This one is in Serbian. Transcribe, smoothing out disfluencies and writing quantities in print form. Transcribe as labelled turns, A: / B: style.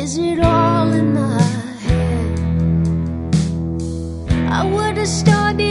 A: is it all in my head? I would have started